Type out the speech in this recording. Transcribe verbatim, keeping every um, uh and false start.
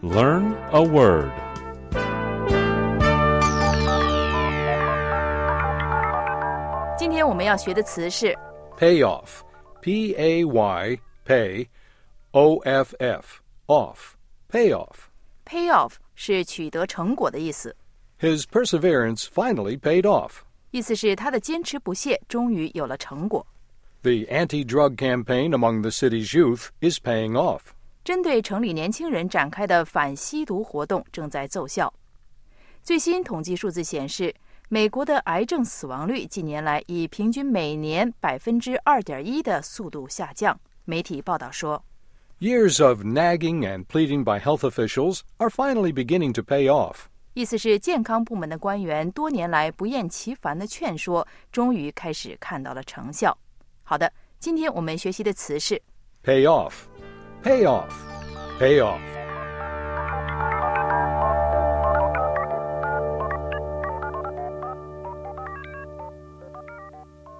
Learn a word. 今天我们要学的词是 Pay off. P A Y, pay, O F F, off. Pay off. pay off 是取得成果的意思， His perseverance finally paid off. 意思是他的坚持不懈终于有了成果。 The anti-drug campaign among the city's youth is paying off. 针对城里年轻人展开的反吸毒活动正在奏效。最新统计数字显示，美国的癌症死亡率近年来以平均每年 百分之二点一 的速度下降。媒体报道说， Years of nagging and pleading by health officials are finally beginning to pay off. 意思是健康部门的官员多年来不厌其烦的劝说，终于开始看到了成效。好的，今天我们学习的词是 Pay off. Pay off. Pay off.